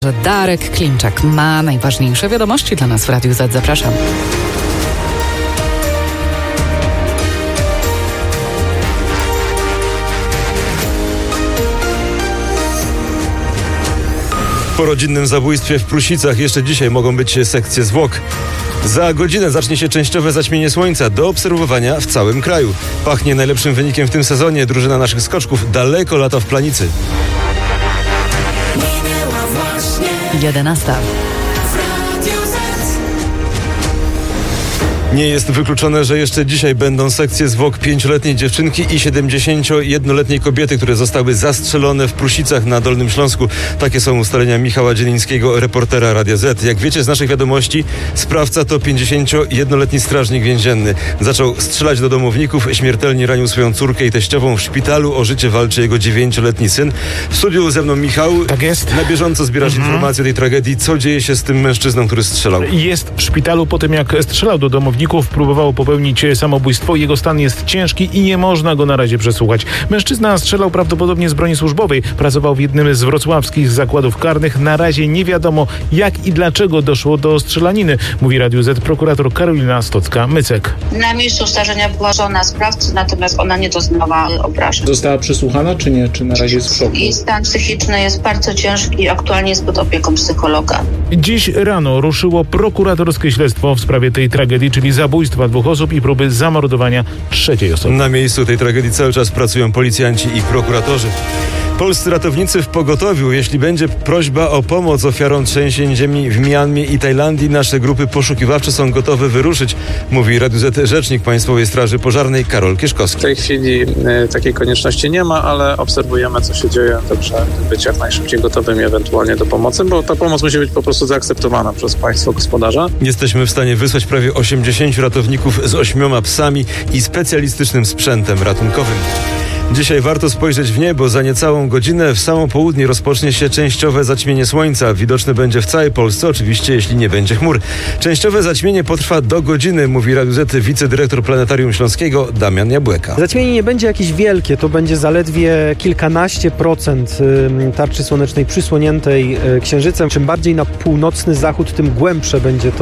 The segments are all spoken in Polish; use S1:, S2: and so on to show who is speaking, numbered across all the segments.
S1: Że Darek Klimczak ma najważniejsze wiadomości dla nas w Radiu Z. Zapraszam.
S2: Po rodzinnym zabójstwie w Prusicach jeszcze dzisiaj mogą być sekcje zwłok. Za godzinę zacznie się częściowe zaćmienie słońca do obserwowania w całym kraju. Pachnie najlepszym wynikiem w tym sezonie. Drużyna naszych skoczków daleko lata w planicy.
S1: 11.
S2: Nie jest wykluczone, że jeszcze dzisiaj będą sekcje zwłok 5-letniej dziewczynki i 71-letniej kobiety, które zostały zastrzelone w Prusicach na Dolnym Śląsku. Takie są ustalenia Michała Dzielińskiego, reportera Radia Z. Jak wiecie z naszych wiadomości, sprawca to 51-letni strażnik więzienny. Zaczął strzelać do domowników, śmiertelnie ranił swoją córkę i teściową. W szpitalu o życie walczy jego 9-letni syn. W studiu ze mną Michał.
S3: Tak jest.
S2: Na bieżąco zbierasz informacje o tej tragedii. Co dzieje się z tym mężczyzną, który strzelał?
S3: Jest w szpitalu po tym, jak strzelał do domowników. Próbował popełnić samobójstwo. Jego stan jest ciężki i nie można go na razie przesłuchać. Mężczyzna strzelał prawdopodobnie z broni służbowej. Pracował w jednym z wrocławskich zakładów karnych. Na razie nie wiadomo, jak i dlaczego doszło do strzelaniny, mówi Radiu Z prokurator Karolina Stocka-Mycek.
S4: Na miejscu zdarzenia była żona sprawcy, natomiast ona nie doznała obrażeń.
S5: Została przesłuchana, czy nie? Czy na razie jest w szoku?
S4: Jej stan psychiczny jest bardzo ciężki i aktualnie jest pod opieką psychologa.
S3: Dziś rano ruszyło prokuratorskie śledztwo w sprawie tej tragedii, czyli zabójstwa 2 osób i próby zamordowania 3 osoby.
S2: Na miejscu tej tragedii cały czas pracują policjanci i prokuratorzy. Polscy ratownicy w pogotowiu. Jeśli będzie prośba o pomoc ofiarom trzęsień ziemi w Mjanmie i Tajlandii, nasze grupy poszukiwawcze są gotowe wyruszyć, mówi Radiu Z rzecznik Państwowej Straży Pożarnej Karol Kieszkowski.
S6: W tej chwili takiej konieczności nie ma, ale obserwujemy, co się dzieje, także być jak najszybciej gotowymi ewentualnie do pomocy, bo ta pomoc musi być po prostu zaakceptowana przez państwo gospodarza.
S2: Jesteśmy w stanie wysłać prawie 80 ratowników z 8 psami i specjalistycznym sprzętem ratunkowym. Dzisiaj warto spojrzeć w niebo. Za niecałą godzinę w samo południe rozpocznie się częściowe zaćmienie słońca. Widoczne będzie w całej Polsce, oczywiście jeśli nie będzie chmur. Częściowe zaćmienie potrwa do godziny, mówi Radiu Z wicedyrektor Planetarium Śląskiego Damian Jabłeka.
S7: Zaćmienie nie będzie jakieś wielkie, to będzie zaledwie kilkanaście procent tarczy słonecznej przysłoniętej księżycem. Czym bardziej na północny zachód, tym głębsze będzie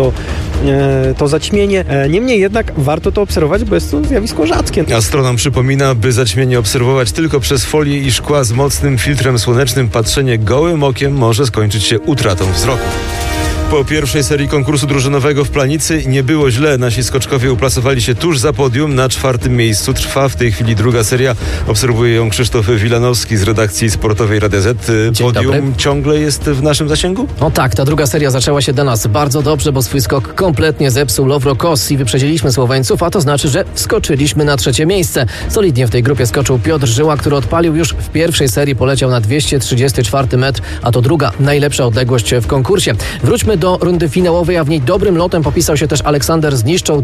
S7: to zaćmienie. Niemniej jednak warto to obserwować, bo jest to zjawisko rzadkie.
S2: Astronom przypomina, by zaćmienie obserwować tylko przez folię i szkła z mocnym filtrem słonecznym. Patrzenie gołym okiem może skończyć się utratą wzroku. Po pierwszej serii konkursu drużynowego w Planicy nie było źle. Nasi skoczkowie uplasowali się tuż za podium. Na 4. miejscu trwa w tej chwili druga seria. Obserwuje ją Krzysztof Wilanowski z redakcji sportowej Radia Z. Podium ciągle jest w naszym zasięgu?
S8: No tak, ta druga seria zaczęła się dla nas bardzo dobrze, bo swój skok kompletnie zepsuł Lovro Kos i wyprzedziliśmy Słoweńców, a to znaczy, że wskoczyliśmy na 3. miejsce. Solidnie w tej grupie skoczył Piotr Żyła, który odpalił już w pierwszej serii, poleciał na 234 metr, a to druga najlepsza odległość w konkursie. Wróćmy do rundy finałowej, a w niej dobrym lotem popisał się też Aleksander Zniszczał,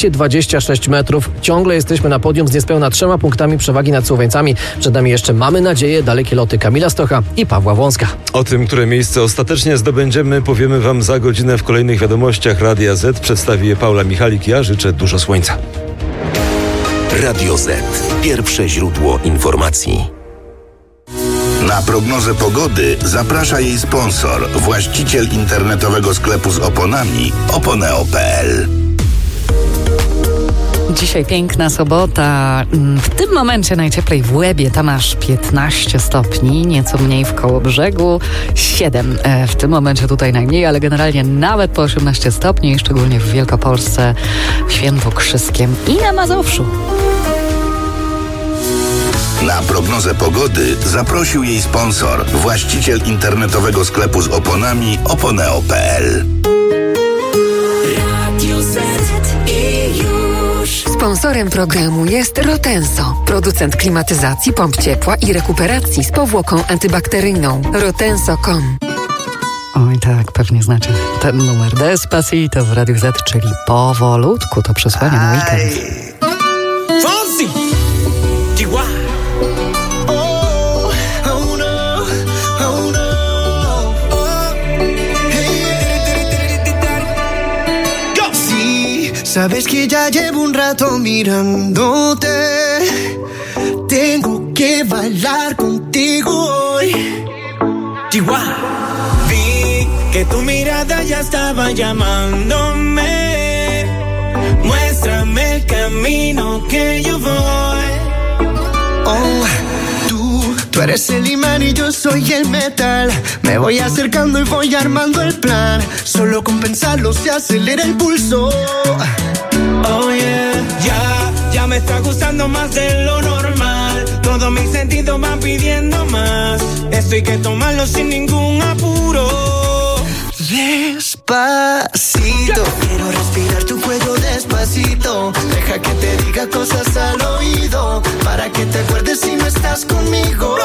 S8: 226 metrów. Ciągle jesteśmy na podium z niespełna 3 punktami przewagi nad Słoweńcami. Przed nami jeszcze, mamy nadzieję, dalekie loty Kamila Stocha i Pawła Wąska.
S2: O tym, które miejsce ostatecznie zdobędziemy, powiemy wam za godzinę w kolejnych wiadomościach Radia Z. Przedstawi je Paula Michalik. Ja życzę dużo słońca.
S9: Radio Z. Pierwsze źródło informacji. Na prognozę pogody zaprasza jej sponsor, właściciel internetowego sklepu z oponami oponeo.pl.
S1: Dzisiaj piękna sobota. W tym momencie najcieplej w Łebie, tam aż 15 stopni, nieco mniej w Kołobrzegu, 7. W tym momencie tutaj najmniej, ale generalnie nawet po 18 stopni, szczególnie w Wielkopolsce, w Świętokrzyskiem i na Mazowszu.
S9: Na prognozę pogody zaprosił jej sponsor, właściciel internetowego sklepu z oponami oponeo.pl.
S10: Sponsorem programu jest Rotenso, producent klimatyzacji, pomp ciepła i rekuperacji z powłoką antybakteryjną. Rotenso.com.
S1: Oj tak, pewnie znacie ten numer Despacito w Radiu Z, czyli powolutku to przesłanie na weekend.
S11: Sabes que ya llevo un rato mirándote. Tengo que bailar contigo hoy. Chihuahua.
S12: que tu mirada ya estaba llamándome. Muéstrame el camino que yo voy.
S11: Oh, tú eres el imán y yo soy el metal. Me voy acercando y voy armando el plan. Solo con pensarlo se acelera el pulso.
S12: Oh yeah, ya me está gustando más de lo normal. Todos mis sentidos van pidiendo más. Esto hay que tomarlo sin ningún apuro.
S11: Despacito, quiero respirar tu cuello despacito. Deja que te diga cosas al oído, para que te acuerdes si no estás conmigo.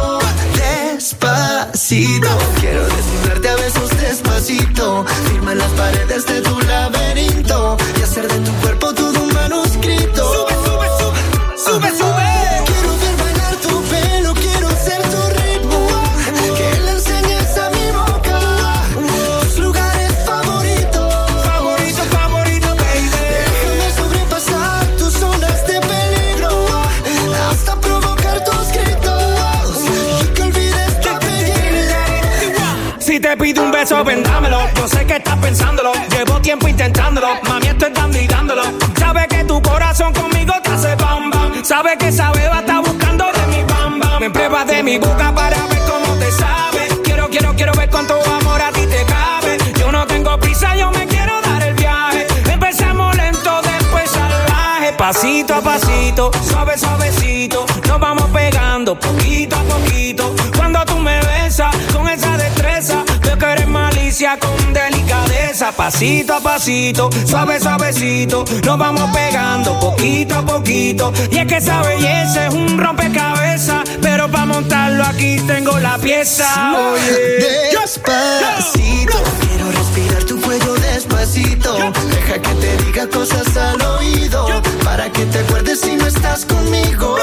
S11: Despacito, quiero desnudarte a besos despacito. Firma las paredes de tu laberinto y hacer de tu cuerpo todo un manuscrito.
S12: Sube, sube, sube, sube, sube.
S11: Quiero ver bailar tu pelo, quiero ser tu ritmo. Que le enseñes a mi boca tus lugares favoritos.
S12: Favorito, favorito, baby.
S11: Déjame sobrepasar tus zonas de peligro, hasta provocar tus gritos y que olvides tu apellido.
S12: Si te pido un beso, vendámelo. Yo sé que estás pensándolo. Llevo tiempo intentándolo. Mami, estoy dando y dándolo. Sabes que tu corazón conmigo te hace bam bam. Sabes que esa beba está buscando de mi bam bam. Me pruebas de mi boca para ver cómo te sabe. Quiero ver cuánto amor a ti te cabe. Yo no tengo prisa, yo me quiero dar el viaje. Empezamos lento, después salvaje. Pasito a pasito, suave, suavecito. Nos vamos pegando poquito a poquito. Cuando tú me besas con esa destreza, veo que eres malicia con delicadeza. Pasito a pasito, suave, suavecito. Nos vamos pegando poquito a poquito. Y es que esa belleza es un rompecabezas, pero para montarlo aquí tengo la pieza. Oye,
S11: despacito, quiero respirar tu cuello despacito. Deja que te diga cosas al oído, para que te acuerdes si no estás conmigo.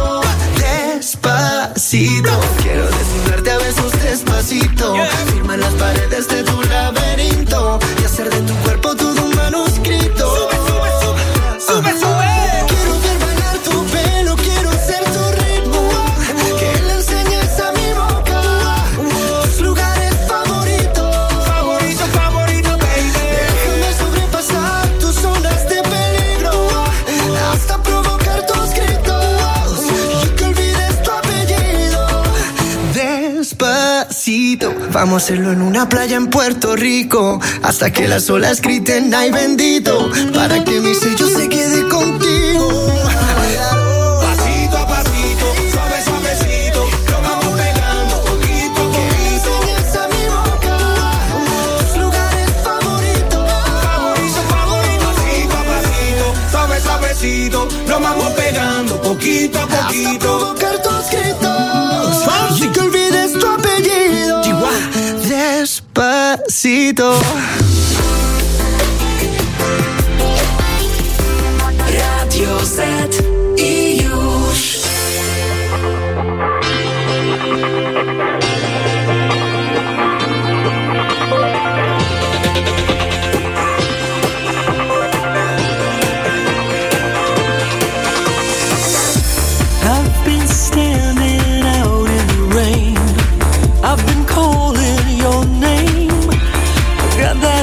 S11: Despacito, quiero desnudarte a besos despacito. Firma las paredes de tu laberinto y hacer de tu cuerpo todo un manuscrito.
S12: Sube, sube, sube, sube, sube.
S11: Quiero ver bailar tu pelo, quiero ser tu ritmo. Que le enseñes a mi boca tus lugares favoritos.
S12: Favorito, favorito, baby.
S11: Déjame sobrepasar tus zonas de peligro, hasta provocar tus gritos y que olvides tu apellido. Despacito, vamos a hacerlo en una playa en Puerto Rico, hasta que las olas griten ay bendito, para que mi sello se quede contigo.
S12: Pasito a pasito, suave, suavecito. Nos vamos pegando poquito a poquito.
S11: Enseñas a mi boca tus lugares favoritos.
S12: Favorito, favorito. Pasito a pasito, suave, suavecito. Nos vamos pegando poquito a
S11: Hasta
S12: poquito.
S11: provocar tus gritos y que olvides tu apellido. Despacito.
S10: Radio Z i już.
S13: I've been standing out in the rain. I've been calling your name. Got that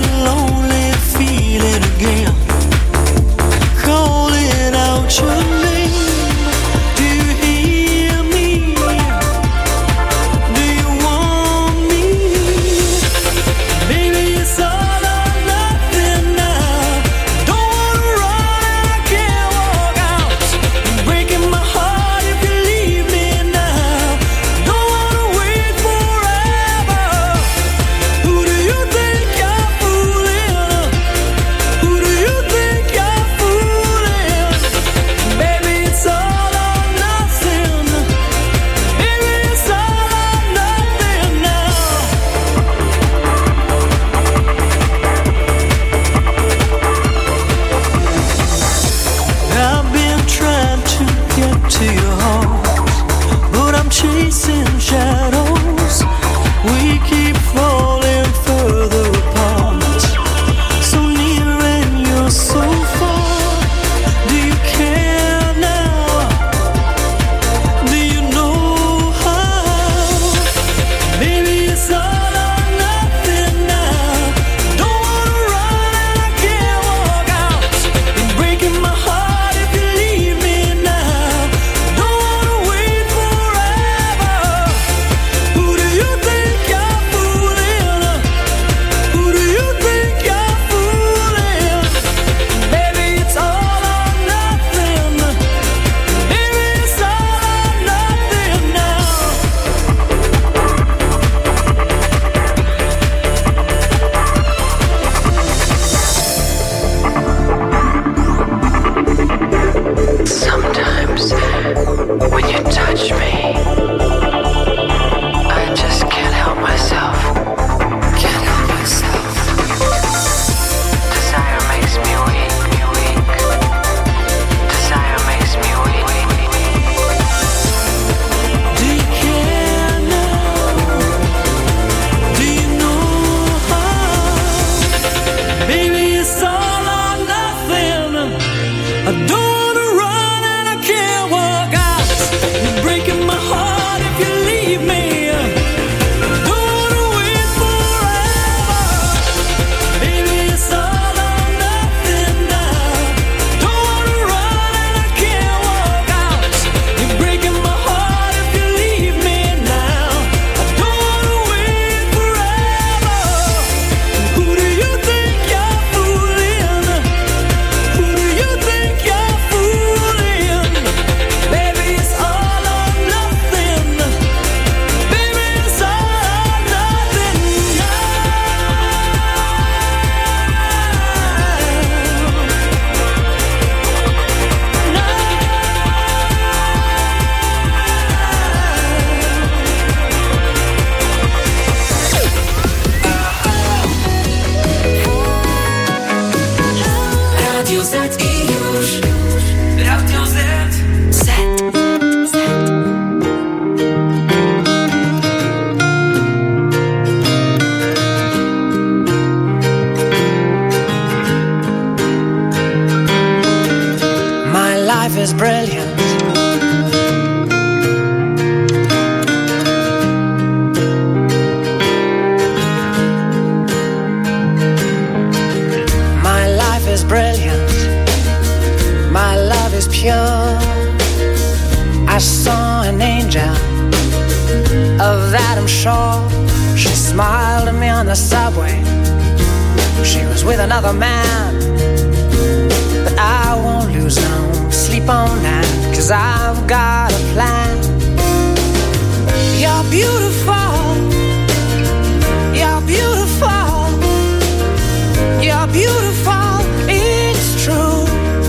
S14: the subway. She was with another man, but I won't lose no sleep on that, 'cause I've got a plan. You're beautiful, you're beautiful, you're beautiful, it's true.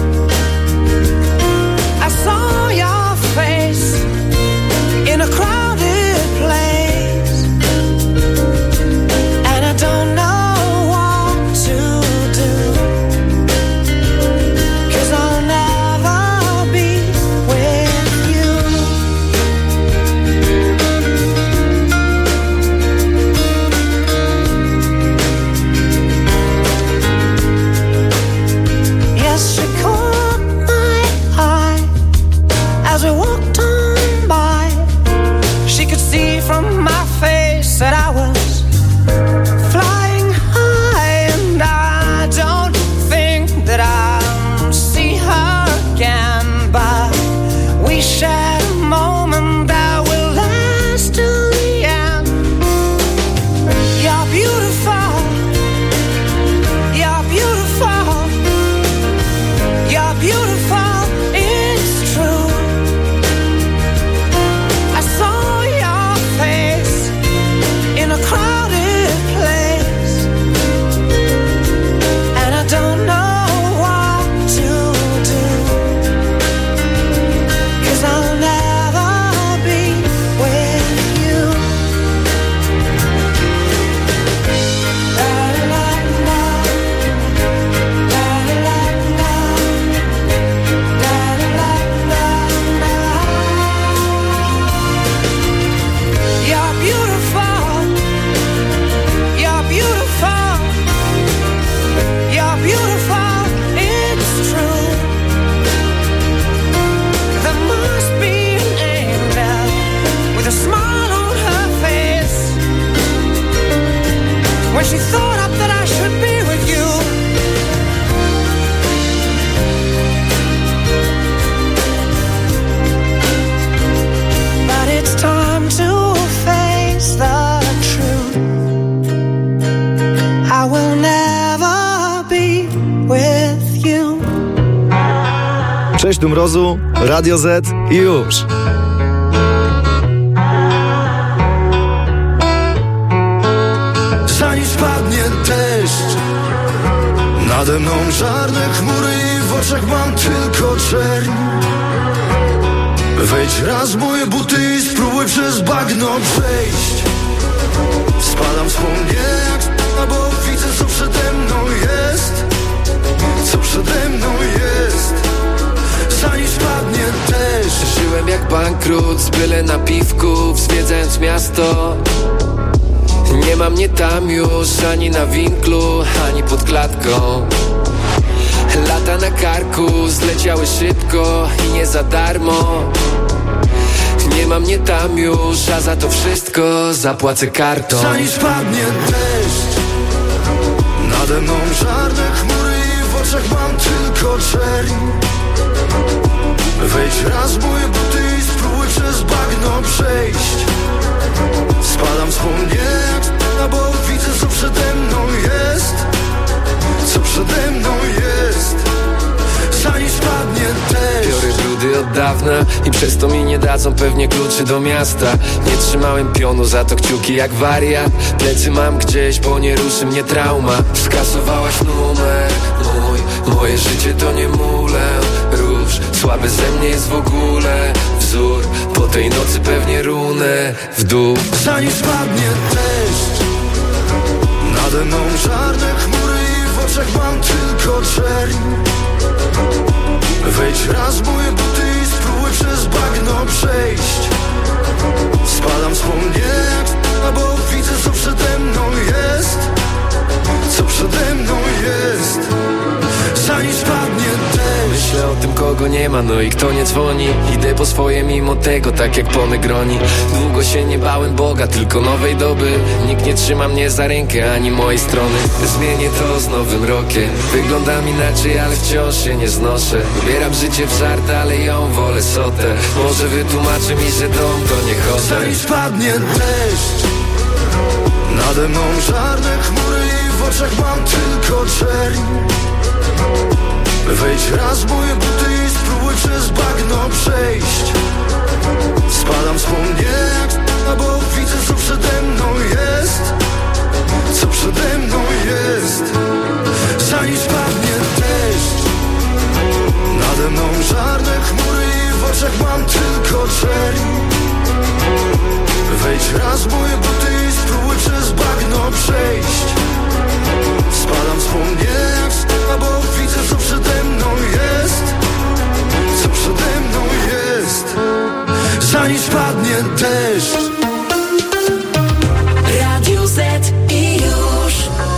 S14: I saw your face in a crowded place, and I don't know what to do, 'cause I'll never be with you. Yes, she caught my eye as we walked on by. She could see from my face that I was flying high, and I don't think that I'll see her again, but we shared a moment that will last till the end. You're beautiful, you're beautiful, you're beautiful, it's true. I saw your face in a crowded place, and I don't know what to do, 'cause I'll never be with you. La la la, la la la, la la la la. You're beautiful, you're beautiful, you're beautiful, it's true. There must be an angel with a smile on her face when she thought up that I should be with you. But it's time to face the truth. I will never be with you.
S15: Cześć tu Mrozu, Radio Z i już.
S11: Zanim spadnie deszcz, nade mną czarne chmury i w oczach mam tylko czerń. Wejdź raz w moje buty i spróbuj przez bagno przejść. Spadam wspomnienia, bo widzę co przede mną jest, co przede mną jest. Zanim spadnie deszcz.
S16: Żyłem jak bankrut z byle na piwku, zwiedzając miasto. Nie ma mnie tam już ani na winklu, ani pod klatką. Lata na karku zleciały szybko i nie za darmo. Nie ma mnie tam już, a za to wszystko zapłacę kartą.
S11: Zanim spadnie deszcz, nade mną czarne chmury i w oczach mam tylko czerń. Wejdź raz w moje buty i spróbuj przez bagno przejść. Spadam wspomnienia, bo widzę co przede mną jest, co przede mną jest. Zanim spadnie deszcz.
S16: Biorę brudy od dawna i przez to mi nie dadzą pewnie kluczy do miasta. Nie trzymałem pionu, za to kciuki jak wariat. Plecy mam gdzieś, bo nie ruszy mnie trauma. Skasowałaś numer mój, moje życie to nie mulę. Róż, słaby ze mnie jest w ogóle wzór. Po tej nocy pewnie runę w dół.
S11: Zanim spadnie deszcz, nade mną czarne chmury i w oczach mam tylko czerń. Wejdź raz w moje buty i spróbuj przez bagno przejść. Spadam wspomnienia, bo widzę co przede mną jest, co przede mną jest. Zanim spadnie deszcz.
S16: Myślę o tym kogo nie ma, no i kto nie dzwoni. Idę po swoje mimo tego, tak jak po Negroni. Długo się nie bałem Boga, tylko nowej doby. Nikt nie trzyma mnie za rękę, ani mojej strony. Zmienię to z nowym rokiem. Wyglądam inaczej, ale wciąż się nie znoszę. Ubieram życie w żart, ale ją wolę sotę. Może wytłumaczy mi, że dom to nie hotel.
S11: Zanim spadnie deszcz, Nade mną czarne chmury i w oczach mam tylko czerń. Wejdź raz w moje buty i spróbuj przez bagno przejść. Spadam wspomnienia jak bo widzę co przede mną jest. Co przede mną jest. Zanim spadnie deszcz. Nade mną czarne chmury i w oczach mam tylko czerń. Wejdź raz w moje buty i spróbuj przez bagno przejść. Spadam wspomnienia jak bo widzę co przede mną jest. Co przede mną jest. Zanim spadnie deszcz.
S13: Radio Z i już.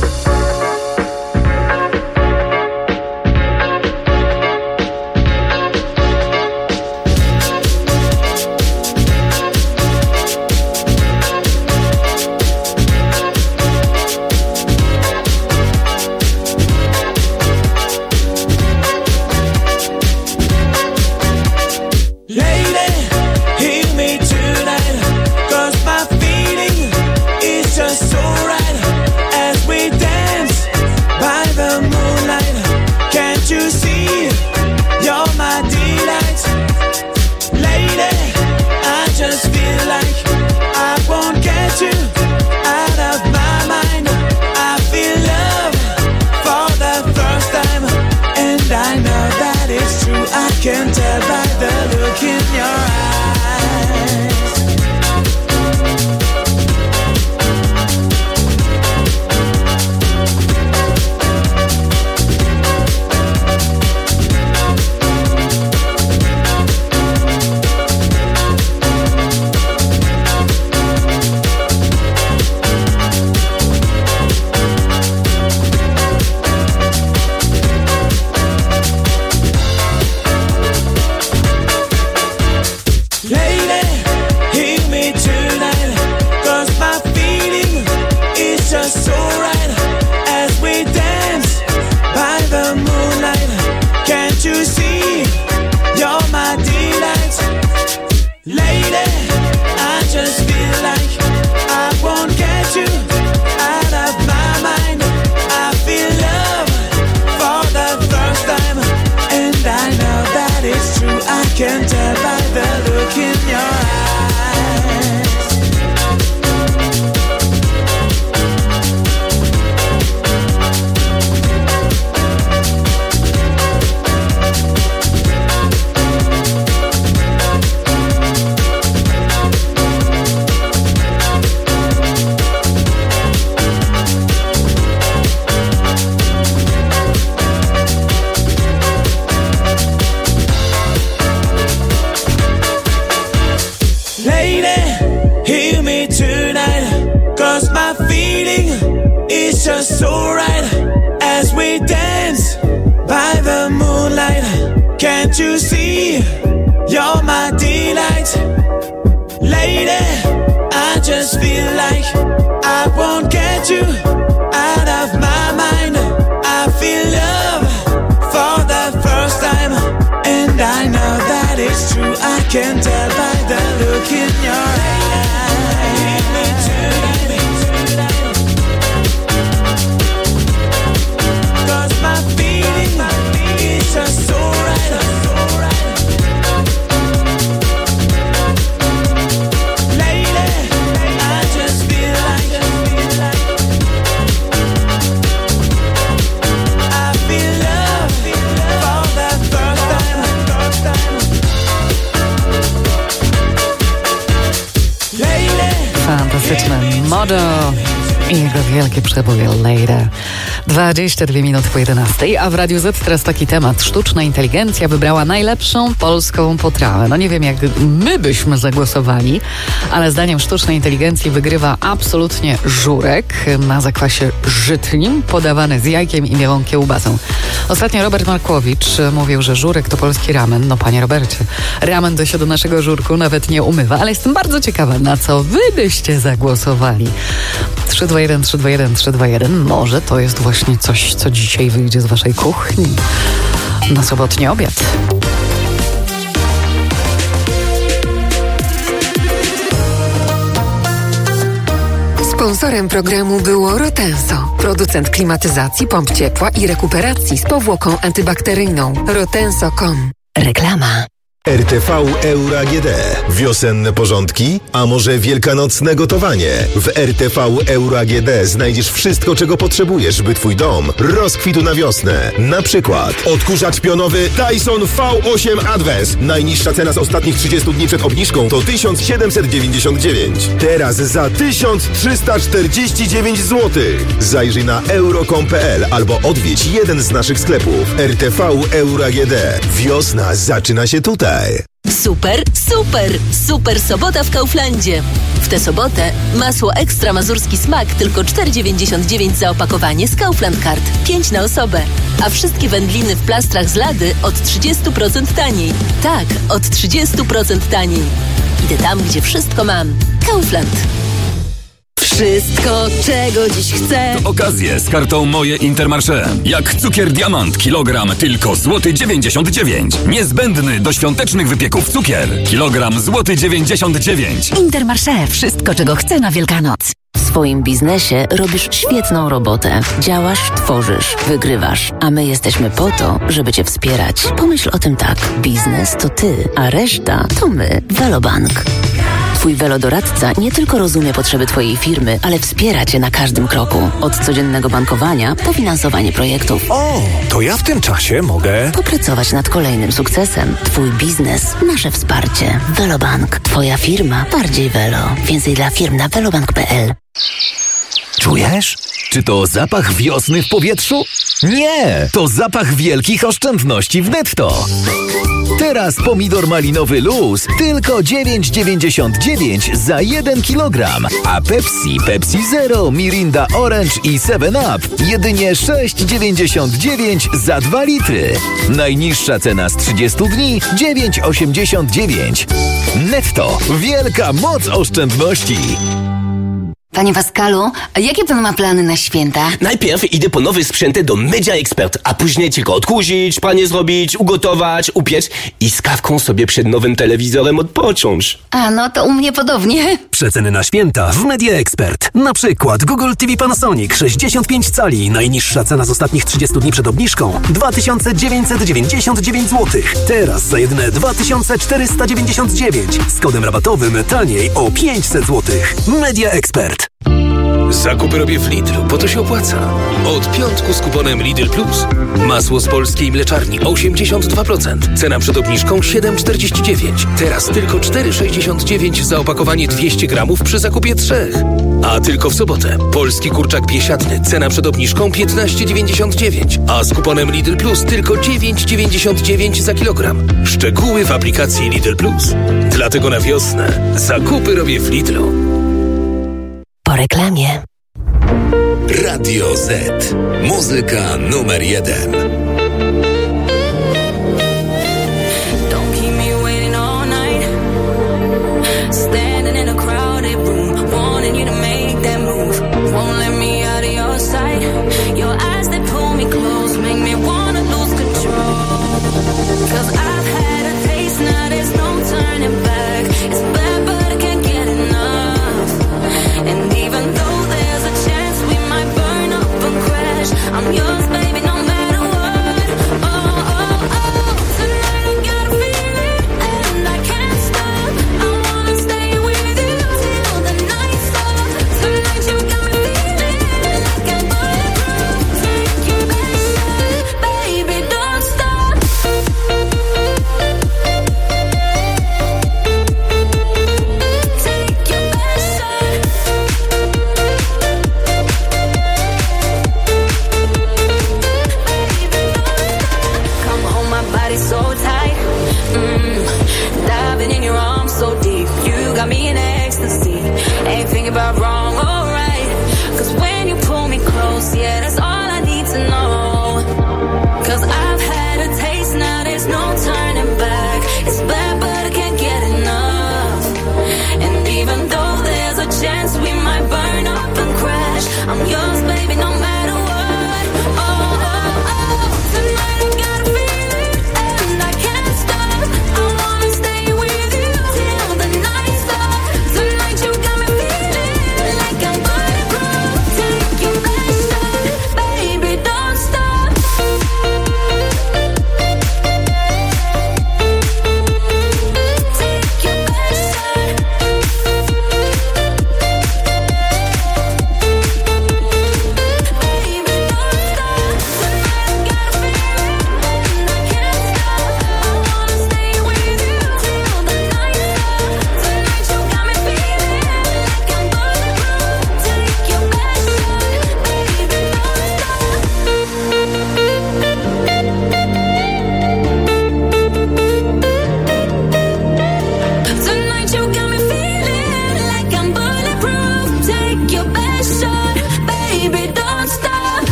S13: Can tell by the look in your eyes. Can tell by the look in your eyes. Just so right as we dance by the moonlight. Can't you see you're my delight? Lady, I just feel like I won't get you out of my mind. I feel love for the first time, and I know that it's true. I can tell by the look in your eyes. Just so right, so right. Lady, I just feel like I feel love for the first time. Lady.
S1: Fantastyczne Modo i jego wielkie przeboje Lady. 22 minuty po 11, a w Radiu Z teraz taki temat. Sztuczna inteligencja wybrała najlepszą polską potrawę. No nie wiem, jak my byśmy zagłosowali, ale zdaniem sztucznej inteligencji wygrywa absolutnie żurek na zakwasie żytnim, podawany z jajkiem i białą kiełbasą. Ostatnio Robert Markowicz mówił, że żurek to polski ramen. No panie Robercie, ramen to się do naszego żurku nawet nie umywa, ale jestem bardzo ciekawa, na co wy byście zagłosowali. 321 321 321. Może to jest właśnie coś, co dzisiaj wyjdzie z waszej kuchni na sobotni obiad.
S10: Sponsorem programu było Rotenso, producent klimatyzacji, pomp ciepła i rekuperacji z powłoką antybakteryjną. Rotenso.com. Reklama.
S17: RTV Euro AGD. Wiosenne porządki? A może wielkanocne gotowanie? W RTV Euro AGD znajdziesz wszystko, czego potrzebujesz, by twój dom rozkwitł na wiosnę. Na przykład odkurzacz pionowy Dyson V8 Advance. Najniższa cena z ostatnich 30 dni przed obniżką to 1799. Teraz za 1349 zł. Zajrzyj na euro.com.pl albo odwiedź jeden z naszych sklepów. RTV Euro AGD. Wiosna zaczyna się tutaj.
S18: Super, super, super sobota w Kauflandzie. W tę sobotę masło ekstra mazurski smak tylko 4,99 za opakowanie z Kaufland Card. 5 na osobę. A wszystkie wędliny w plastrach z Lady od 30% taniej. Tak, od 30% taniej. Idę tam, gdzie wszystko mam. Kaufland. Wszystko, czego dziś chcę.
S19: To okazje z kartą Moje Intermarché. Jak cukier diamant, kilogram tylko złoty 99. Niezbędny do świątecznych wypieków cukier. Kilogram złoty 99.
S20: Intermarché. Wszystko, czego chcę na Wielkanoc.
S18: W swoim biznesie robisz świetną robotę. Działasz, tworzysz, wygrywasz. A my jesteśmy po to, żeby Cię wspierać. Pomyśl o tym tak. Biznes to Ty, a reszta to my. Velobank. Twój velodoradca nie tylko rozumie potrzeby Twojej firmy, ale wspiera Cię na każdym kroku. Od codziennego bankowania po finansowanie projektów.
S21: O, to ja w tym czasie mogę
S18: popracować nad kolejnym sukcesem. Twój biznes, nasze wsparcie. Velobank. Twoja firma bardziej velo. Więcej dla firm na velobank.pl.
S22: Czujesz? Czy to zapach wiosny w powietrzu? Nie! To zapach wielkich oszczędności w Netto. Teraz pomidor malinowy Luz tylko 9,99 za 1 kg, a Pepsi Zero, Mirinda Orange i 7up jedynie 6,99 za 2 litry. Najniższa cena z 30 dni 9,89. Netto. Wielka moc oszczędności.
S20: Panie Pascalu, a jakie pan ma plany na święta?
S23: Najpierw idę po nowe sprzęty do Media Expert, a później tylko odkurzyć, pranie zrobić, ugotować, upiec i z kawką sobie przed nowym telewizorem odpocząć.
S20: A no to u mnie podobnie.
S24: Przeceny na święta w Media Expert. Na przykład Google TV Panasonic 65 cali. Najniższa cena z ostatnich 30 dni przed obniżką 2999 zł. Teraz za jedyne 2499. Z kodem rabatowym taniej o 500 zł. Media Expert.
S25: Zakupy robię w Lidlu, bo to się opłaca. Od piątku z kuponem Lidl Plus. Masło z polskiej mleczarni 82%. Cena przed obniżką 7,49. Teraz tylko 4,69 za opakowanie 200 gramów przy zakupie 3. A tylko w sobotę. Polski kurczak biesiadny. Cena przed obniżką 15,99. A z kuponem Lidl Plus tylko 9,99 za kilogram. Szczegóły w aplikacji Lidl Plus. Dlatego na wiosnę zakupy robię w Lidlu.
S18: Po reklamie.
S26: Radio Z. Muzyka numer 1.
S27: I'm yours, baby, no matter what.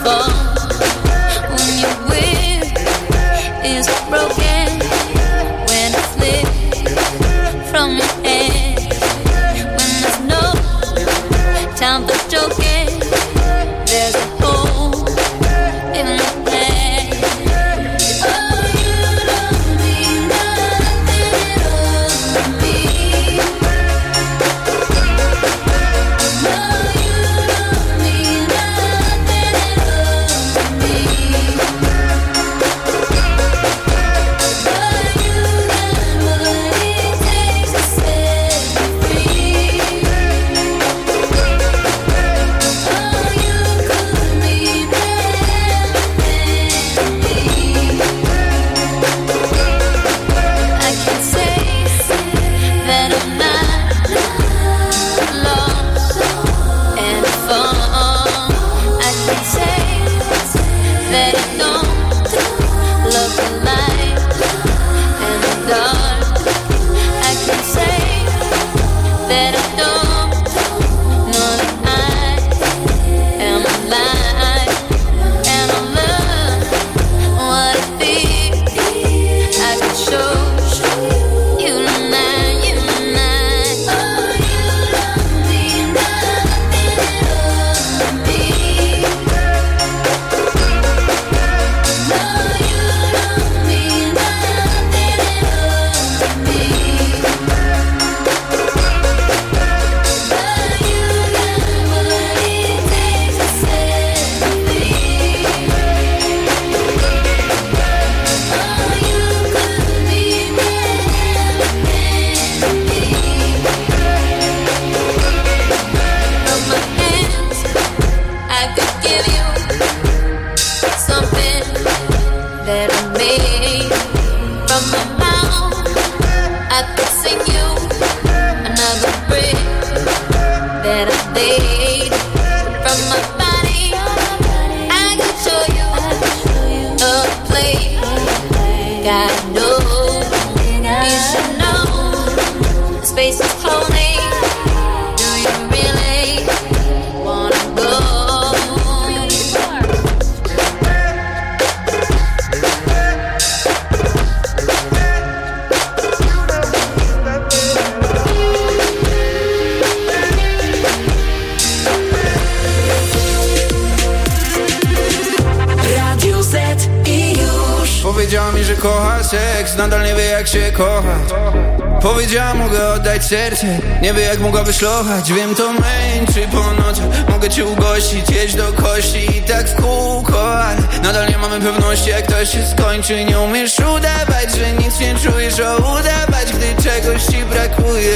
S3: Powiedziała mi, że kocha seks, nadal nie wie jak się kochać. Powiedziała, mogę oddać serce, nie wie jak mogłaby szlochać. Wiem, to męczy po nocach, mogę cię ugościć, jeść do kości i tak w kółko. Ale nadal nie mamy pewności, jak to się skończy. Nie umiesz udawać, że nic nie czujesz, o udawać, gdy czegoś ci brakuje.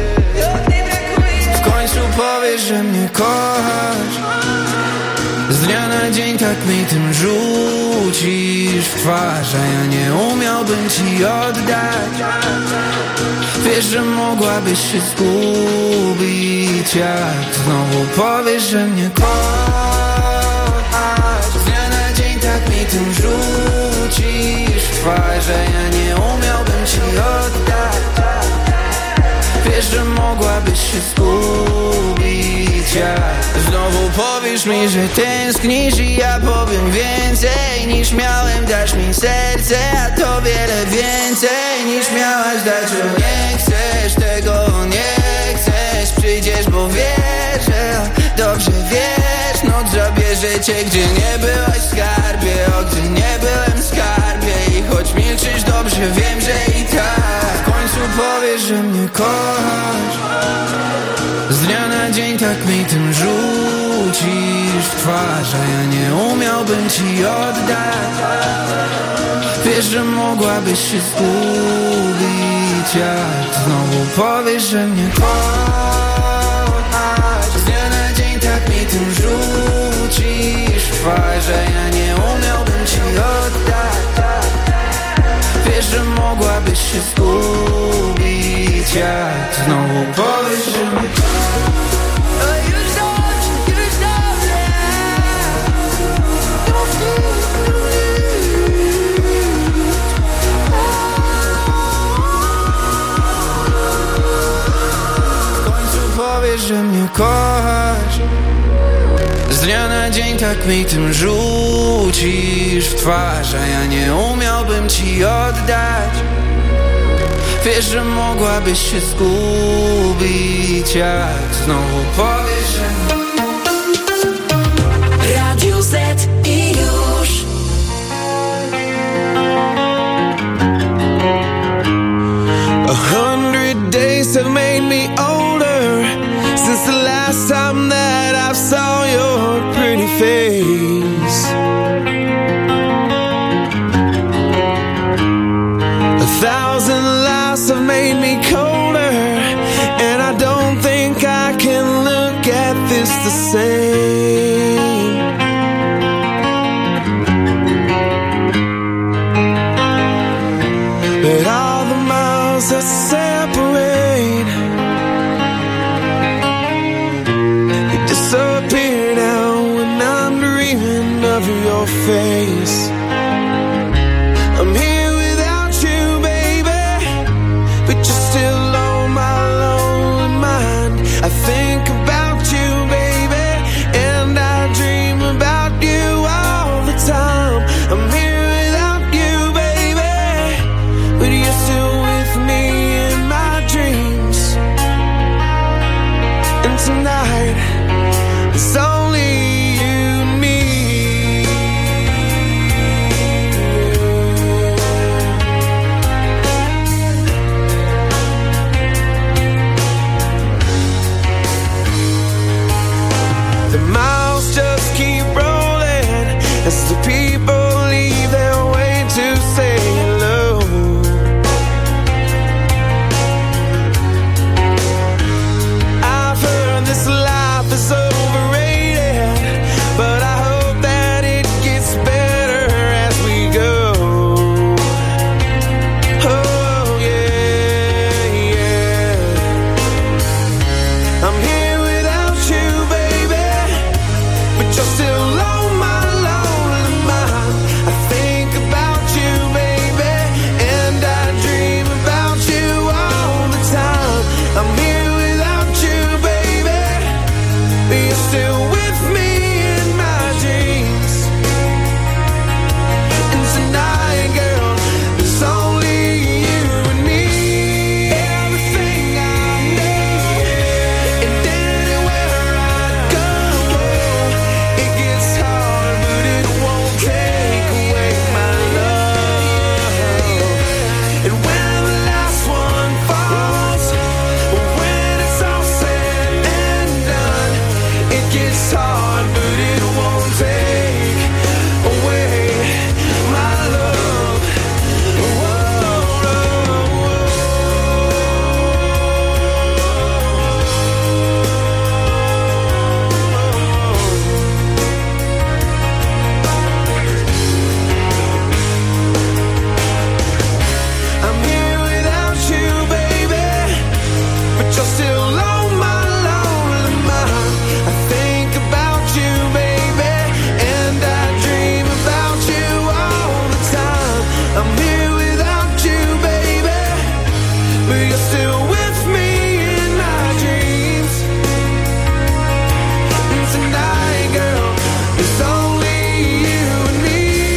S3: W końcu powiesz, że mnie kochasz. Z dnia na dzień tak mi tym rzucisz w twarz, a ja nie umiałbym ci oddać. Wiesz, że mogłabyś się zgubić, jak znowu powiesz, że mnie kochasz. Z dnia na dzień tak mi tym rzucisz w twarz, a ja nie umiałbym ci oddać. Wiesz, że mogłabyś się zgubić, jak znowu powiesz mi, że tęsknisz i ja powiem więcej niż miałem. Dasz mi serce, a to wiele więcej niż miałaś dać. Nie chcesz tego, nie chcesz, przyjdziesz, bo wiesz, że dobrze wiesz. Noc zabierze cię, gdzie nie byłaś w skarbie, o gdy nie byłem w skarbie. I choć milczysz, dobrze wiem, że i tak w końcu powiesz, że mnie kochasz. Z dnia na dzień tak mi tym rzucisz w twarz, a ja nie umiałbym ci oddać. Wiesz, że mogłabyś się zgubić, jak znowu powiesz, że mnie kochasz. Z dnia na dzień tak mi tym rzucisz w twarz, a ja nie umiałbym ci oddać. Wiesz, że mogłabyś się zgubić, jak znowu powiesz, że mnie powiesz, że mnie kochasz. Z Z dnia na dzień tak mi tym rzucisz w twarz, a ja nie umiałbym ci oddać. Wiesz, że mogłabyś się zgubić, jak znowu powiesz, że
S2: Radio Z i już.
S13: A 100 days have made me older since the last time that I saw your pretty face. 1,000 lives have made me colder, and I don't think I can look at this the same. But all the miles that separate, they disappear now when I'm dreaming of your face. I'm here without you, baby, but you're still on my lonely mind. I think about you, baby, and I dream about you all the time. I'm here without you, baby, but you're still with me in my dreams. And tonight, it's only you and me. The miles just keep rolling as the people leave their way to say hello. I've heard this life is overrated, but I hope that it gets better as we go. Oh yeah, yeah. I'm here without you, baby, but you're still on my lonely mind. I think about you, baby, and I dream about you all the time. I'm here without you, baby, but you're still with me in my dreams. And tonight, girl, it's only you and me. Everything I need, and anywhere I go, it gets hard, but it won't take away my love. And when the last one falls, when it's all said and done, it gets hard, but it won't take away my love. I'm here without you, baby, but you're still on my lonely mind. I think about you, baby, and I dream about you all the time. I'm here without you, baby, but you're still with me in my dreams. And tonight, girl, it's only you and me.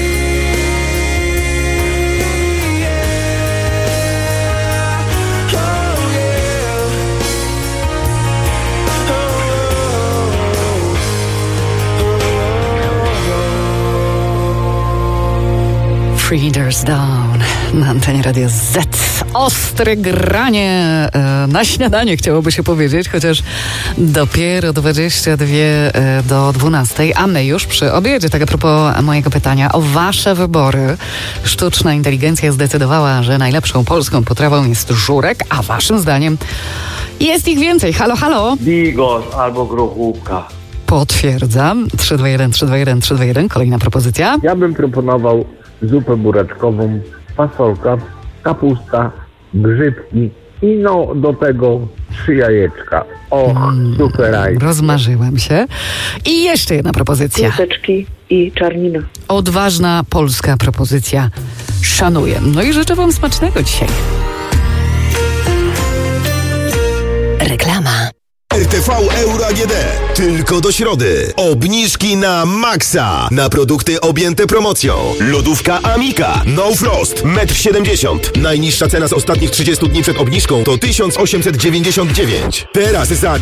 S1: Feeders Down na antenie Radio Z. Ostre granie na śniadanie, chciałoby się powiedzieć, chociaż dopiero 22 do 12, a my już przy obiedzie. Tak a propos mojego pytania o wasze wybory. Sztuczna inteligencja zdecydowała, że najlepszą polską potrawą jest żurek, a waszym zdaniem jest ich więcej. Halo, halo?
S4: Bigos albo grochówka.
S1: Potwierdzam. 321, 321, 321. Kolejna propozycja.
S4: Ja bym proponował zupę buraczkową, fasolka, kapusta, grzybki i no do tego 3 jajeczka. Och, super.
S1: Rozmarzyłam się. I jeszcze jedna propozycja.
S5: Kluseczki i czarnina.
S1: Odważna polska propozycja. Szanuję. No i życzę wam smacznego dzisiaj.
S18: Reklama.
S17: RTV Euro AGD. Tylko do środy. Obniżki na maksa. Na produkty objęte promocją. Lodówka Amika. No Frost. 1,70 m. Najniższa cena z ostatnich 30 dni przed obniżką to 1899. Teraz za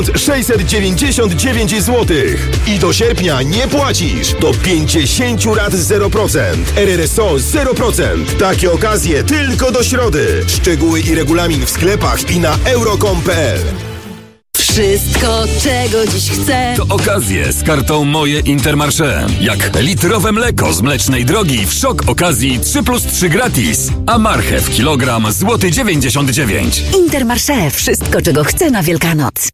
S17: 1699 zł. I do sierpnia nie płacisz. Do 50 lat 0%. RRSO 0%. Takie okazje tylko do środy. Szczegóły i regulamin w sklepach i na euro.com.pl.
S2: Wszystko, czego dziś chcę.
S19: To okazje z kartą Moje Intermarché. Jak litrowe mleko z Mlecznej Drogi w szok okazji 3+3 gratis. A marchew kilogram złoty 99.
S6: Intermarché. Wszystko, czego chcę na Wielkanoc.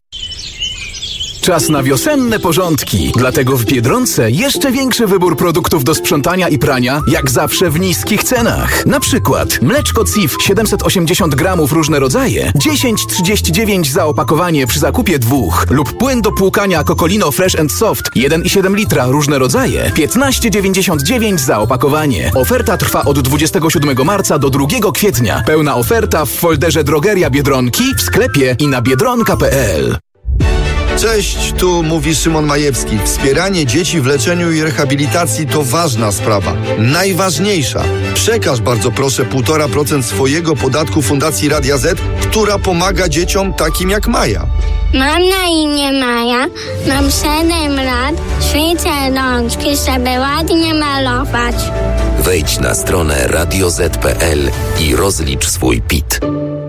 S24: Czas na wiosenne porządki. Dlatego w Biedronce jeszcze większy wybór produktów do sprzątania i prania, jak zawsze w niskich cenach. Na przykład mleczko CIF 780 gramów różne rodzaje, 10,39 za opakowanie przy zakupie 2. Lub płyn do płukania Cocolino Fresh & Soft 1,7 litra różne rodzaje, 15,99 za opakowanie. Oferta trwa od 27 marca do 2 kwietnia. Pełna oferta w folderze Drogeria Biedronki, w sklepie i na biedronka.pl.
S11: Cześć, tu mówi Szymon Majewski. Wspieranie dzieci w leczeniu i rehabilitacji to ważna sprawa. Najważniejsza. Przekaż bardzo proszę 1,5% swojego podatku Fundacji Radia Z, która pomaga dzieciom takim jak Maja.
S7: Mam na imię Maja, mam 7 lat, ćwiczę rączki, żeby ładnie malować.
S26: Wejdź na stronę radioz.pl i rozlicz swój PIT.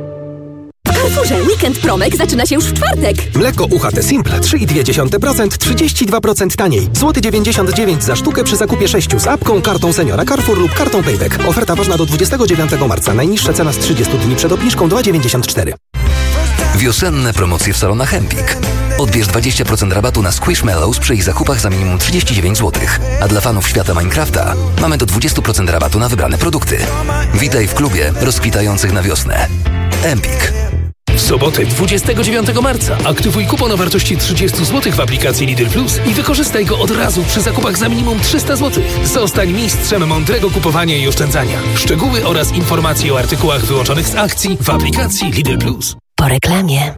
S8: W Carrefourze Weekend Promek zaczyna się już w czwartek.
S24: Mleko UHT Simple 3,2%, 32% taniej. Złoty 99 za sztukę przy zakupie 6 z apką, kartą Seniora Carrefour lub kartą Payback. Oferta ważna do 29 marca. Najniższa cena z 30 dni przed obniżką 2,94.
S9: Wiosenne promocje w salonach Empik. Odbierz 20% rabatu na Squishmallows przy ich zakupach za minimum 39 zł. A dla fanów świata Minecrafta mamy do 20% rabatu na wybrane produkty. Witaj w klubie rozkwitających na wiosnę. Empik.
S25: W sobotę 29 marca aktywuj kupon o wartości 30 zł w aplikacji Lidl Plus i wykorzystaj go od razu przy zakupach za minimum 300 zł. Zostań mistrzem mądrego kupowania i oszczędzania. Szczegóły oraz informacje o artykułach wyłączonych z akcji w aplikacji Lidl Plus.
S6: Po reklamie.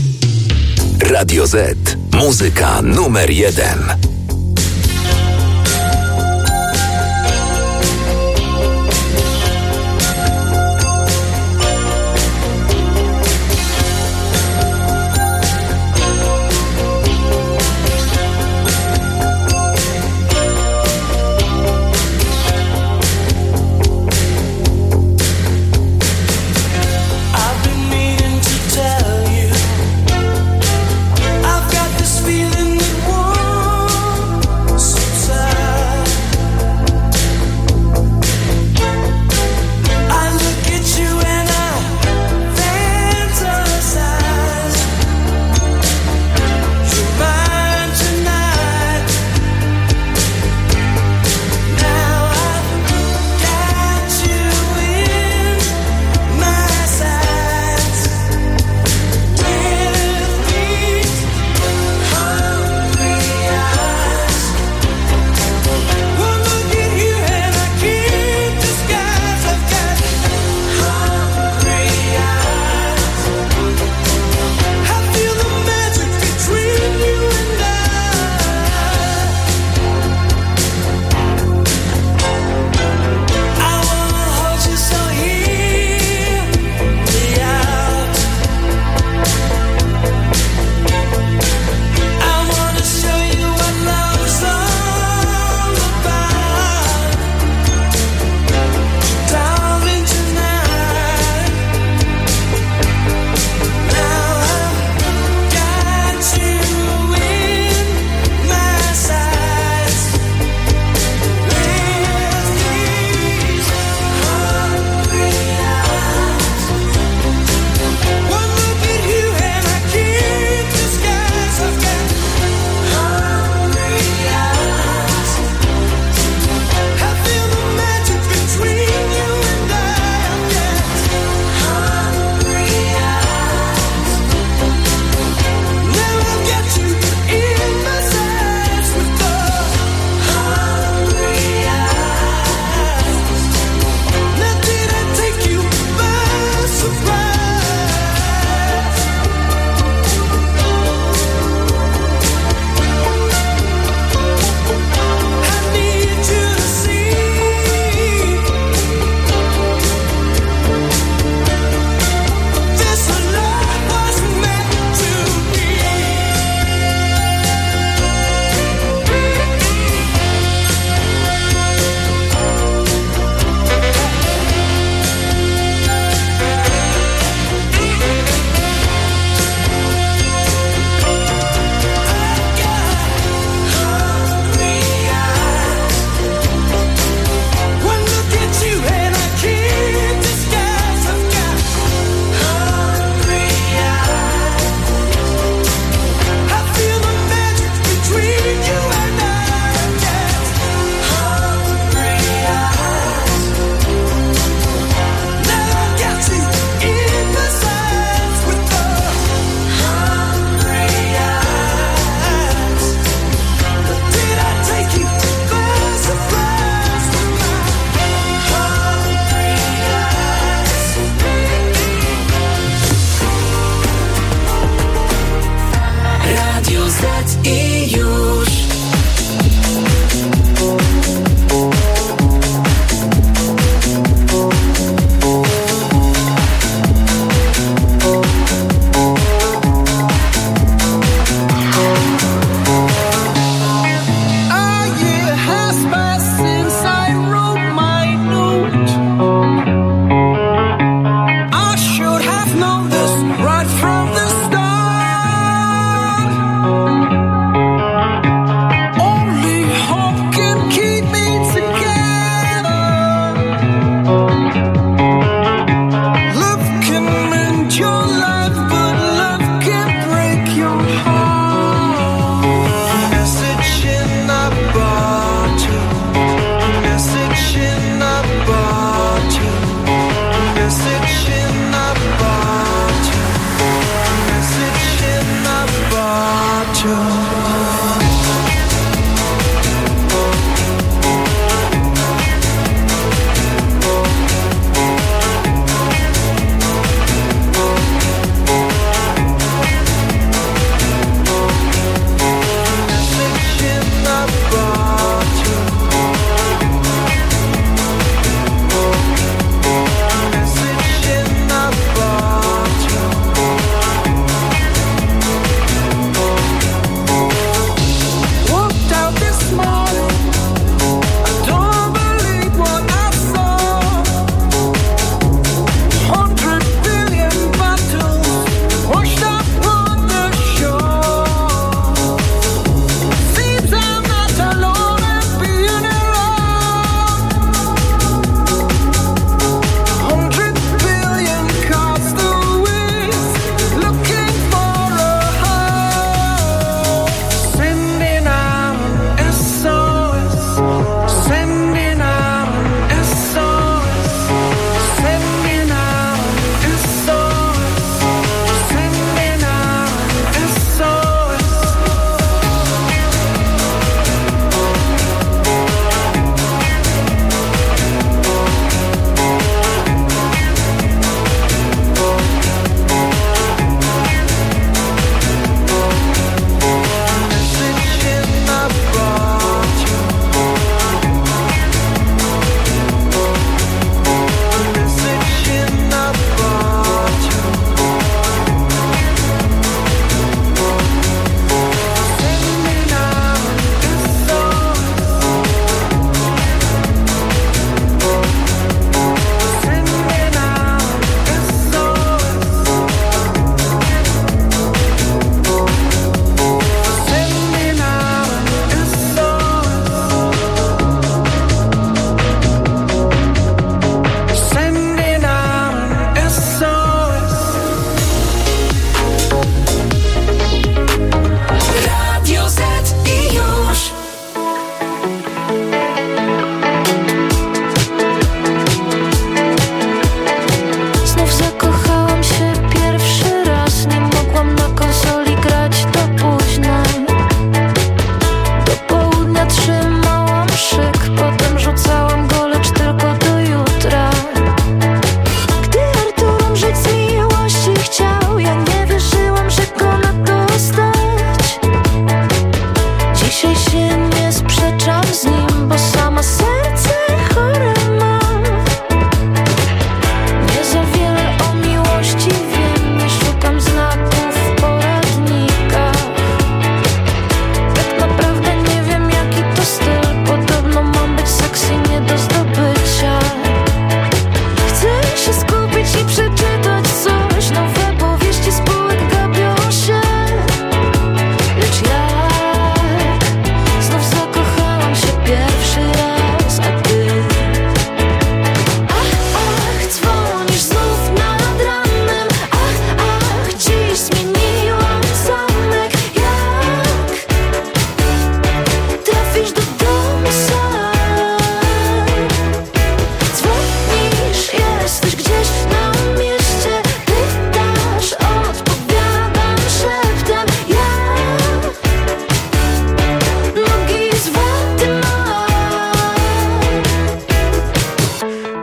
S26: Radio Z. Muzyka numer 1.
S13: Feeling that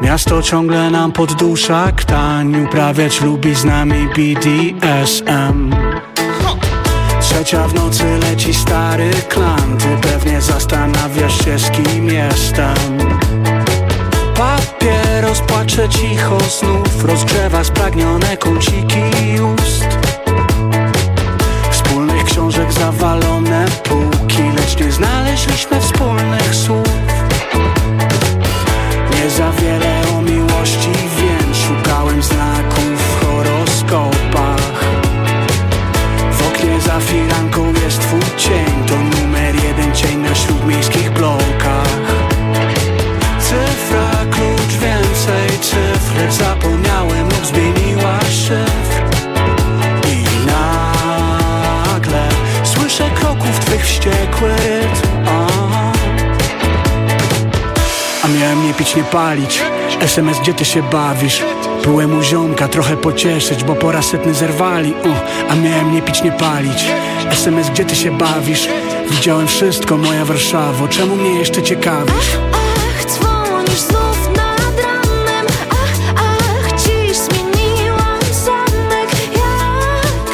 S10: Miasto ciągle nam poddusza ktań, uprawiać lubi z nami BDSM. Trzecia w nocy leci stary klan, ty pewnie zastanawiasz się, z kim jestem. Papieros płacze cicho znów, rozgrzewa spragnione kąciki ust. Wspólnych książek zawalone półki, lecz nie znaleźliśmy wspólnych słów. Nie za wiele o miłości wiem, szukałem znaków w horoskopach. W oknie za firanką jest twój cień, to numer 1 cień na śródmiejskich blokach. Cyfra, klucz, więcej cyfr, lecz zapomniałem lub zmieniła szyfr. I nagle słyszę kroków twych wściekły rytm. A miałem nie pić, nie palić. SMS, gdzie ty się bawisz? Byłem u ziomka, trochę pocieszyć, bo po raz setny zerwali. A miałem nie pić, nie palić. SMS, gdzie ty się bawisz? Widziałem wszystko, moja Warszawo, czemu mnie jeszcze ciekawisz?
S12: Ach, dzwonisz znów nad ranem. Ach, dziś zmieniłam zamek. Jak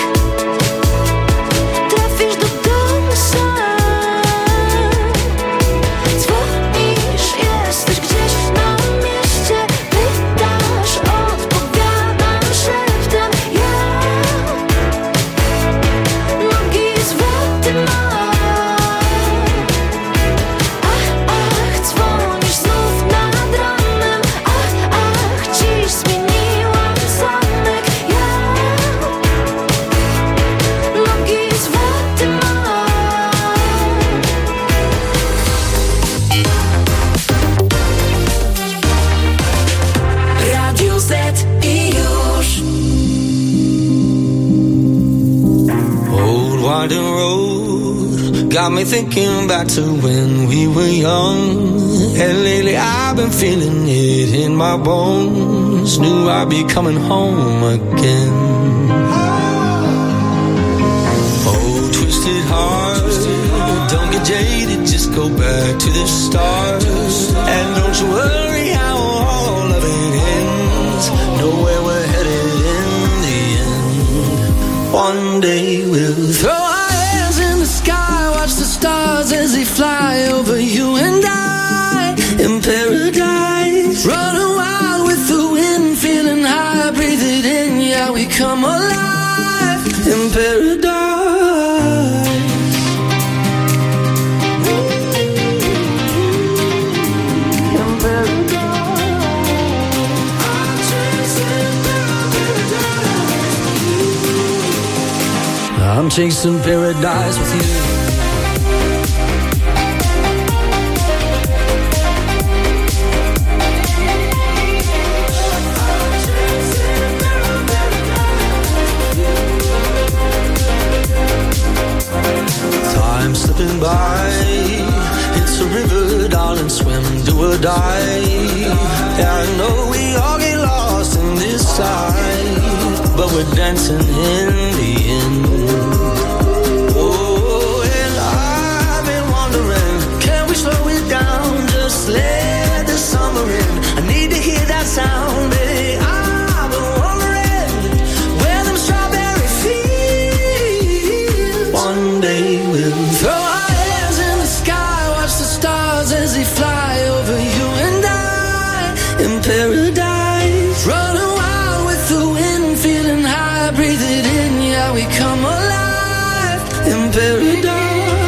S12: trafisz do domu sam? Dzwonisz, jesteś gdzieś na mieście. Pytasz, odpowiadam szeptem. Ja nogi zwroty mam. Ach, dzwonisz znów nad ranem. Ach, dziś zmieniłam zamek. Ja nogi zwroty mam.
S2: Radio Z i już.
S3: Old winding road got me thinking back to when we were young. And lately I've been feeling it in my bones. Knew I'd be coming home again. Oh, twisted heart, don't get jaded, just go back to the start. And don't you worry how all of it ends. Know where we're headed in the end. One day we'll throw our hands in the sky, watch the stars as they fly over you and I in paradise. Running wild with the wind, feeling high, breathe it in, yeah, we come alive in paradise. In paradise. I'm chasing paradise with you. Time slipping by, it's a river, darling, swim, do or die. Yeah, I know we all get lost in this life, but we're dancing in the end. Oh, and I've been wondering, can we slow it down, just let the summer in? I need to hear that sound, baby. I've been wondering where them strawberry fields. One day we'll throw our hands in the sky, watch the stars as they fly over you and I in paradise. Running wild with the wind, feeling high, breathe it in, yeah, we come alive in paradise.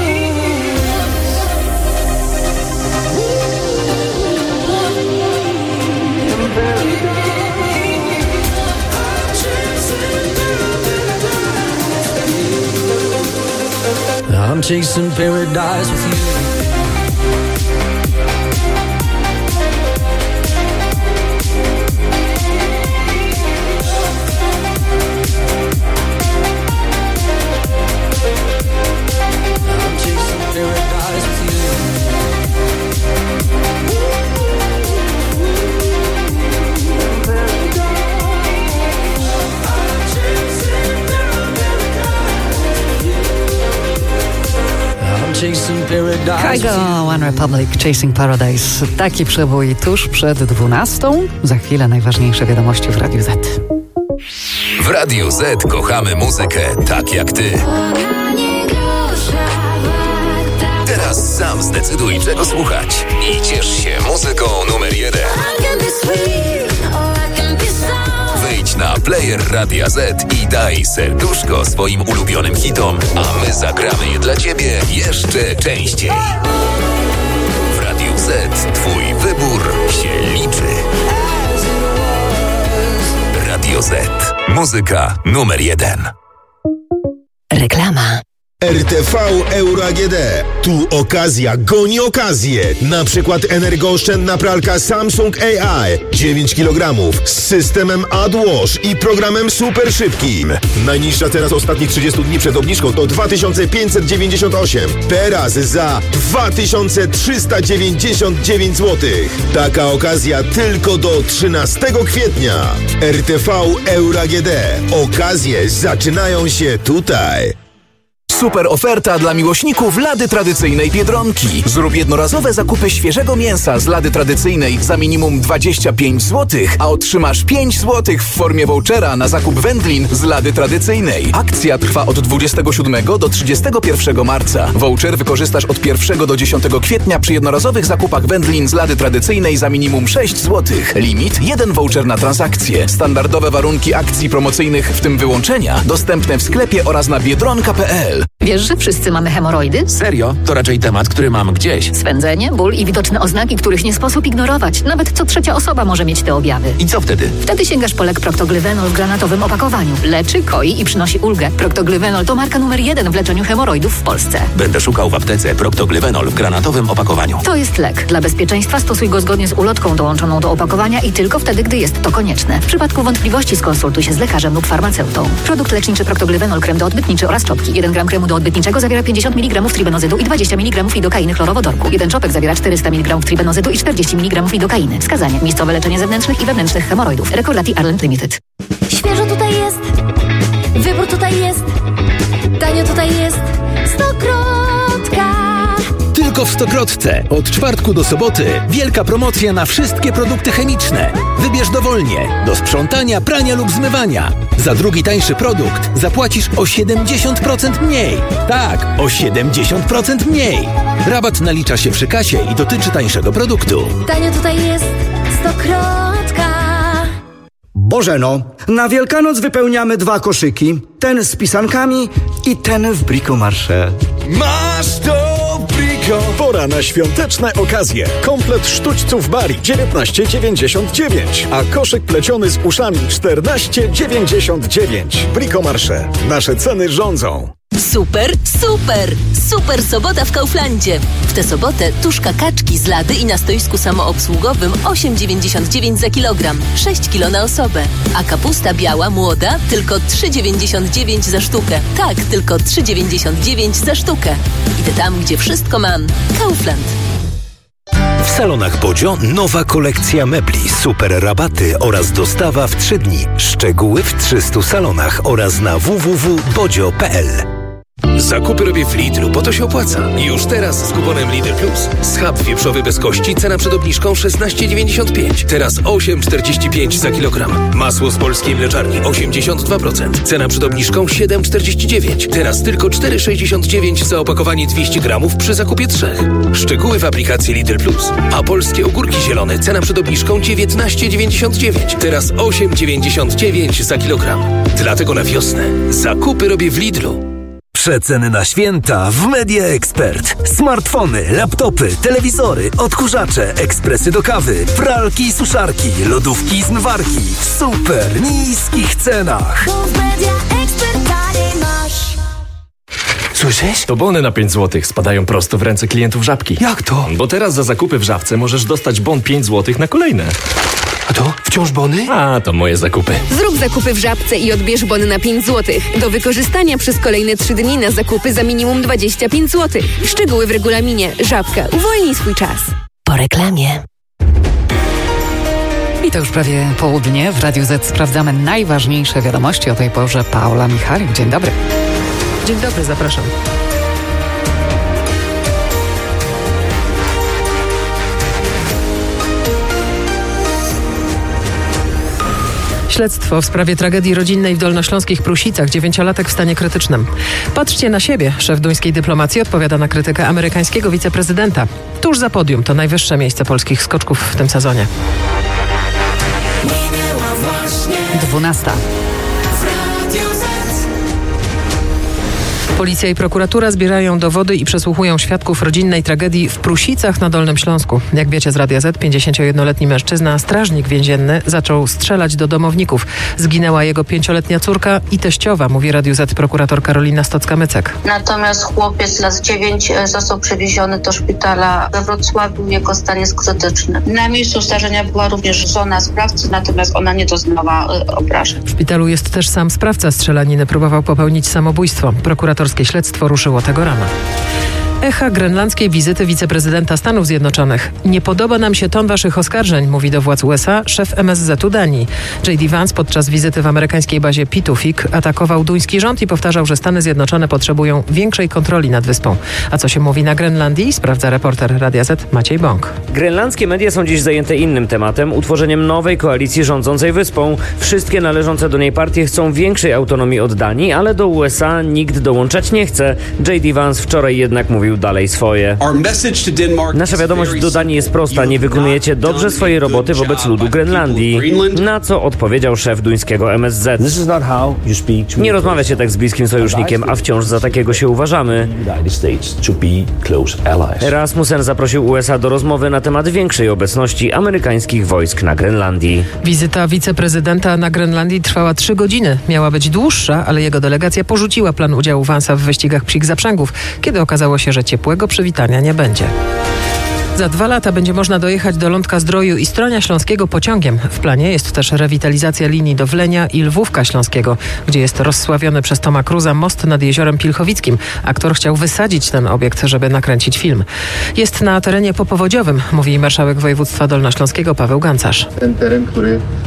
S3: I'm chasing paradise with you. I'm chasing paradise with you. I'm chasing
S1: Kygo, One Republic, Chasing Paradise. Taki przebój tuż przed 12. Za chwilę najważniejsze wiadomości w Radiu Z.
S26: W Radiu Z kochamy muzykę tak jak ty. Teraz sam zdecyduj, czego słuchać i ciesz się muzyką numer 1. Wejdź na player Radia Z i daj serduszko swoim ulubionym hitom, a my zagramy je dla ciebie jeszcze częściej. W Radiu Z twój wybór się liczy. Radio Z. Muzyka numer 1.
S6: Reklama.
S17: RTV Euro AGD. Tu okazja goni okazję. Na przykład energooszczędna pralka Samsung AI 9 kg z systemem AdWash i programem super szybkim. Najniższa teraz ostatnich 30 dni przed obniżką to 2598. Teraz za 2399 zł. Taka okazja tylko do 13 kwietnia. RTV Euro AGD. Okazje zaczynają się tutaj.
S24: Super oferta dla miłośników lady tradycyjnej Biedronki. Zrób jednorazowe zakupy świeżego mięsa z lady tradycyjnej za minimum 25 zł, a otrzymasz 5 zł w formie vouchera na zakup wędlin z lady tradycyjnej. Akcja trwa od 27 do 31 marca. Voucher wykorzystasz od 1 do 10 kwietnia przy jednorazowych zakupach wędlin z lady tradycyjnej za minimum 6 zł. Limit 1 voucher na transakcję. Standardowe warunki akcji promocyjnych, w tym wyłączenia, dostępne w sklepie oraz na biedronka.pl.
S1: Wiesz, że wszyscy mamy hemoroidy?
S26: Serio? To raczej temat, który mam gdzieś.
S1: Swędzenie, ból i widoczne oznaki, których nie sposób ignorować. Nawet co trzecia osoba może mieć te objawy.
S26: I co wtedy?
S1: Wtedy sięgasz po lek Proctoglyvenol w granatowym opakowaniu. Leczy, koi i przynosi ulgę. Proctoglyvenol to marka numer 1 w leczeniu hemoroidów w Polsce.
S26: Będę szukał w aptece Proctoglyvenol w granatowym opakowaniu.
S1: To jest lek. Dla bezpieczeństwa stosuj go zgodnie z ulotką dołączoną do opakowania i tylko wtedy, gdy jest to konieczne. W przypadku wątpliwości skonsultuj się z lekarzem lub farmaceutą. Produkt leczniczy Proctoglyvenol, krem doodbytniczy oraz czopki. 1 gram kremu doodbytniczego zawiera 50 mg tribenozydu i 20 mg lidokainy chlorowodorku. 1 czopek zawiera 400 mg tribenozydu i 40 mg lidokainy. Wskazanie: miejscowe leczenie zewnętrznych i wewnętrznych hemoroidów. Recordati Ireland Limited.
S12: Świeżo tutaj jest, wybór tutaj jest, tanio tutaj jest, Stokrotka.
S14: Tylko w Stokrotce. Od czwartku do soboty wielka promocja na wszystkie produkty chemiczne. Wybierz dowolnie, do sprzątania, prania lub zmywania. Za drugi tańszy produkt zapłacisz o 70% mniej. Tak, o 70% mniej. Rabat nalicza się przy kasie i dotyczy tańszego produktu.
S12: Tanio tutaj jest, Stokrotka.
S15: Bożeno, na Wielkanoc wypełniamy 2 koszyki. Ten z pisankami i ten w Bricomarché.
S16: Masz to Brico! Pora na świąteczne okazje. Komplet sztućców Bari 19,99, a koszyk pleciony z uszami 14,99. Bricomarché. Nasze ceny rządzą.
S8: Super, super! Super sobota w Kauflandzie. W tę sobotę tuszka kaczki z lady i na stoisku samoobsługowym 8,99 za kilogram, 6 kilo na osobę. A kapusta biała młoda tylko 3,99 za sztukę. Tak, tylko 3,99 za sztukę. Idę tam, gdzie wszystko mam. Kaufland.
S21: W salonach Bodzio nowa kolekcja mebli, super rabaty oraz dostawa w 3 dni. Szczegóły w 300 salonach oraz na www.bodzio.pl.
S25: Zakupy robię w Lidlu, bo to się opłaca. Już teraz z kuponem Lidl Plus. Schab wieprzowy bez kości, cena przed obniżką 16,95. Teraz 8,45 za kilogram. Masło z polskiej mleczarni 82%. Cena przed obniżką 7,49. Teraz tylko 4,69 za opakowanie 200 gramów przy zakupie 3. Szczegóły w aplikacji Lidl Plus. A polskie ogórki zielone, cena przed obniżką 19,99. Teraz 8,99 za kilogram. Dlatego na wiosnę zakupy robię w Lidlu.
S22: Przeceny na święta w Media Expert. Smartfony, laptopy, telewizory, odkurzacze, ekspresy do kawy, pralki i suszarki, lodówki i zmywarki w super niskich cenach.
S12: W Media Expert taniej masz.
S23: Słyszysz? To bony na 5 zł spadają prosto w ręce klientów Żabki.
S22: Jak to?
S23: Bo teraz za zakupy w Żabce możesz dostać bon 5 zł na kolejne.
S22: A to wciąż bony?
S23: A, to moje zakupy.
S27: Zrób zakupy w Żabce i odbierz bony na 5 zł. Do wykorzystania przez kolejne 3 dni na zakupy za minimum 25 zł. Szczegóły w regulaminie. Żabka. Uwolnij swój czas.
S6: Po reklamie.
S1: I to już prawie południe. W Radiu Z sprawdzamy najważniejsze wiadomości o tej porze. Paula Michalik, dzień dobry.
S28: Dzień dobry, zapraszam.
S4: Śledztwo w sprawie tragedii rodzinnej w dolnośląskich Prusicach. 9-latek w stanie krytycznym. Patrzcie na siebie. Szef duńskiej dyplomacji odpowiada na krytykę amerykańskiego wiceprezydenta. Tuż za podium to najwyższe miejsce polskich skoczków w tym sezonie.
S1: 12.
S4: Policja i prokuratura zbierają dowody i przesłuchują świadków rodzinnej tragedii w Prusicach na Dolnym Śląsku. Jak wiecie z Radia Z, 51-letni mężczyzna, strażnik więzienny, zaczął strzelać do domowników. Zginęła jego 5-letnia córka i teściowa, mówi Radiu Z prokurator Karolina Stocka-Mycek.
S5: Natomiast chłopiec lat 9 został przewieziony do szpitala we Wrocławiu. Jego stan jest krytyczny. Na miejscu zdarzenia była również żona sprawcy, natomiast ona nie doznała obrażeń.
S4: W szpitalu jest też sam sprawca strzelaniny. Próbował popełnić samobójstwo. Prokuratorskie śledztwo ruszyło tego rana. Echa grenlandzkiej wizyty wiceprezydenta Stanów Zjednoczonych. Nie podoba nam się ton waszych oskarżeń, mówi do władz USA szef MSZ-u Danii. J.D. Vance podczas wizyty w amerykańskiej bazie Pitufik atakował duński rząd i powtarzał, że Stany Zjednoczone potrzebują większej kontroli nad wyspą. A co się mówi na Grenlandii? Sprawdza reporter Radia Z Maciej Bąk.
S7: Grenlandzkie media są dziś zajęte innym tematem, utworzeniem nowej koalicji rządzącej wyspą. Wszystkie należące do niej partie chcą większej autonomii od Danii, ale do USA nikt dołączać nie chce. J.D. Vance wczoraj jednak mówił dalej swoje. Nasza wiadomość do Danii jest prosta. Nie wykonujecie dobrze swojej roboty wobec ludu Grenlandii. Na co odpowiedział szef duńskiego MSZ. Nie rozmawia się tak z bliskim sojusznikiem, a wciąż za takiego się uważamy. Rasmussen zaprosił USA do rozmowy na temat większej obecności amerykańskich wojsk na Grenlandii.
S4: Wizyta wiceprezydenta na Grenlandii trwała 3 godziny. Miała być dłuższa, ale jego delegacja porzuciła plan udziału Vance'a w wyścigach psich zaprzęgów, kiedy okazało się, że ciepłego przywitania nie będzie. Za 2 lata będzie można dojechać do Lądka-Zdroju i Stronia Śląskiego pociągiem. W planie jest też rewitalizacja linii do Wlenia i Lwówka Śląskiego, gdzie jest rozsławiony przez Toma Cruza most nad Jeziorem Pilchowickim. Aktor chciał wysadzić ten obiekt, żeby nakręcić film. Jest na terenie popowodziowym, mówi marszałek województwa dolnośląskiego Paweł Gancarz.
S11: Ten teren, który